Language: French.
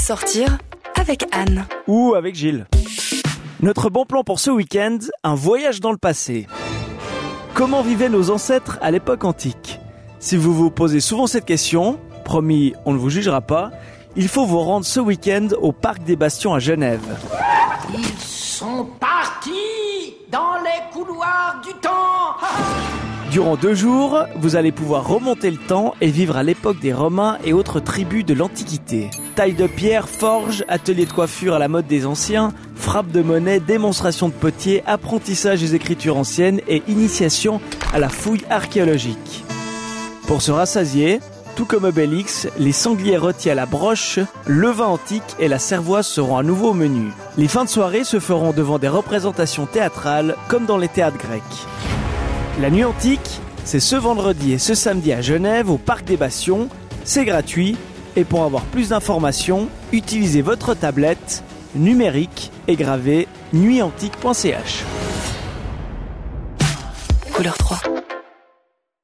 sortir avec Anne. Ou avec Gilles. Notre bon plan pour ce week-end, un voyage dans le passé. Comment vivaient nos ancêtres à l'époque antique ? Si vous vous posez souvent cette question, promis, on ne vous jugera pas, il faut vous rendre ce week-end au Parc des Bastions à Genève. Ils sont partis dans les couloirs du temps. Durant 2 jours, vous allez pouvoir remonter le temps et vivre à l'époque des Romains et autres tribus de l'Antiquité. Taille de pierre, forge, atelier de coiffure à la mode des anciens, frappe de monnaie, démonstration de potier, apprentissage des écritures anciennes et initiation à la fouille archéologique. Pour se rassasier, tout comme Obélix, les sangliers rôtis à la broche, le vin antique et la cervoise seront à nouveau au menu. Les fins de soirée se feront devant des représentations théâtrales comme dans les théâtres grecs. La nuit antique, c'est ce vendredi et ce samedi à Genève au Parc des Bastions. C'est gratuit et pour avoir plus d'informations, utilisez votre tablette numérique et gravez nuitantique.ch. Couleur 3.